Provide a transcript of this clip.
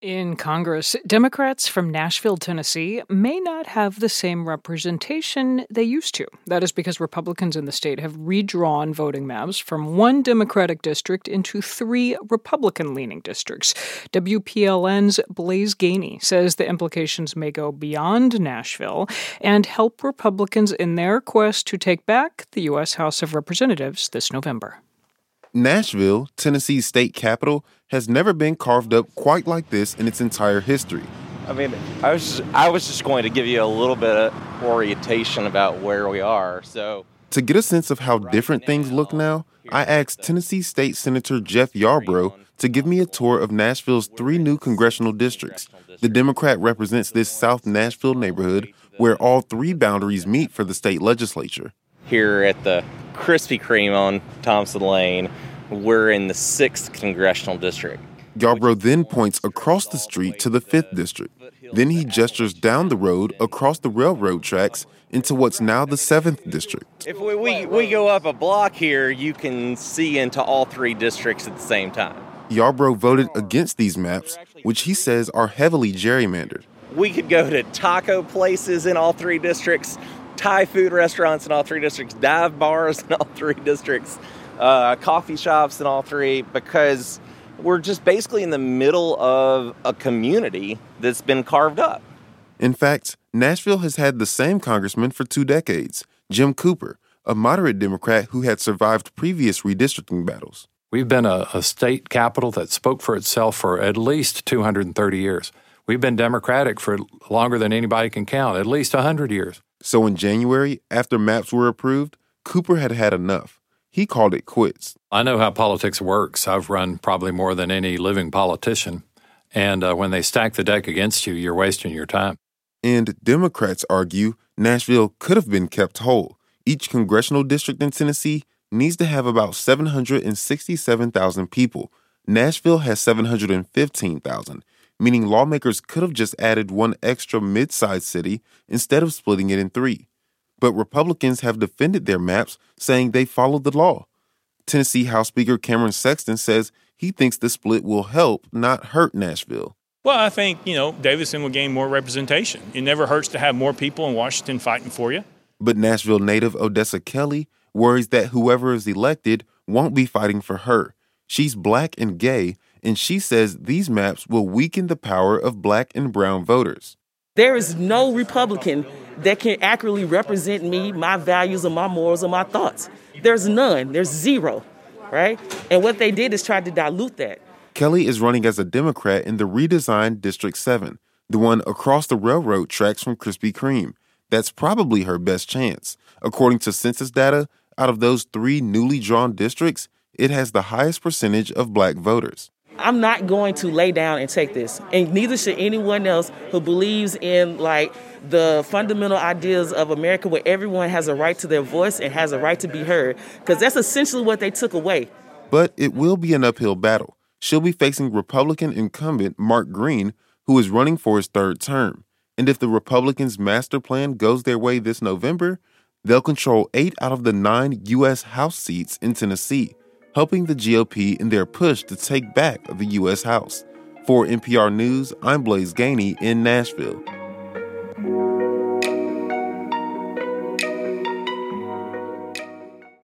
In Congress, Democrats from Nashville, Tennessee may not have the same representation they used to. That is because Republicans in the state have redrawn voting maps from one Democratic district into three Republican-leaning districts. WPLN's Blaise Gainey says the implications may go beyond Nashville and help Republicans in their quest to take back the U.S. House of Representatives this November. Nashville, Tennessee's state capital, has never been carved up quite like this in its entire history. I was just going to give you a little bit of orientation about where we are. So, to get a sense of how different things look now, I asked Tennessee State Senator Jeff Yarbrough to give me a tour of Nashville's three new congressional districts. The Democrat represents this South Nashville neighborhood where all three boundaries meet for the state legislature. Here at the Krispy Kreme on Thompson Lane, we're in the 6th Congressional District. Yarbrough then points across the street to the 5th District. Then he gestures down the road across the railroad tracks into what's now the 7th District. If we go up a block here, you can see into all three districts at the same time. Yarbrough voted against these maps, which he says are heavily gerrymandered. We could go to taco places in all three districts, Thai food restaurants in all three districts, dive bars in all three districts, coffee shops in all three, because we're just basically in the middle of a community that's been carved up. In fact, Nashville has had the same congressman for 2 decades, Jim Cooper, a moderate Democrat who had survived previous redistricting battles. We've been a state capital that spoke for itself for at least 230 years. We've been Democratic for longer than anybody can count, at least 100 years. So in January, after maps were approved, Cooper had had enough. He called it quits. I know how politics works. I've run probably more than any living politician. And when they stack the deck against you, you're wasting your time. And Democrats argue Nashville could have been kept whole. Each congressional district in Tennessee needs to have about 767,000 people. Nashville has 715,000. Meaning lawmakers could have just added one extra mid-sized city instead of splitting it in 3. But Republicans have defended their maps, saying they followed the law. Tennessee House Speaker Cameron Sexton says he thinks the split will help, not hurt Nashville. Well, I think, Davidson will gain more representation. It never hurts to have more people in Washington fighting for you. But Nashville native Odessa Kelly worries that whoever is elected won't be fighting for her. She's black and gay, and she says these maps will weaken the power of black and brown voters. There is no Republican that can accurately represent me, my values, or my morals, or my thoughts. There's none. There's zero, right? And what they did is try to dilute that. Kelly is running as a Democrat in the redesigned District 7, the one across the railroad tracks from Krispy Kreme. That's probably her best chance. According to census data, out of those 3 newly drawn districts, it has the highest percentage of black voters. I'm not going to lay down and take this, and neither should anyone else who believes in the fundamental ideas of America where everyone has a right to their voice and has a right to be heard, because that's essentially what they took away. But it will be an uphill battle. She'll be facing Republican incumbent Mark Green, who is running for his 3rd term. And if the Republicans' master plan goes their way this November, they'll control 8 out of the 9 U.S. House seats in Tennessee, helping the GOP in their push to take back the U.S. House. For NPR News, I'm Blaise Gainey in Nashville.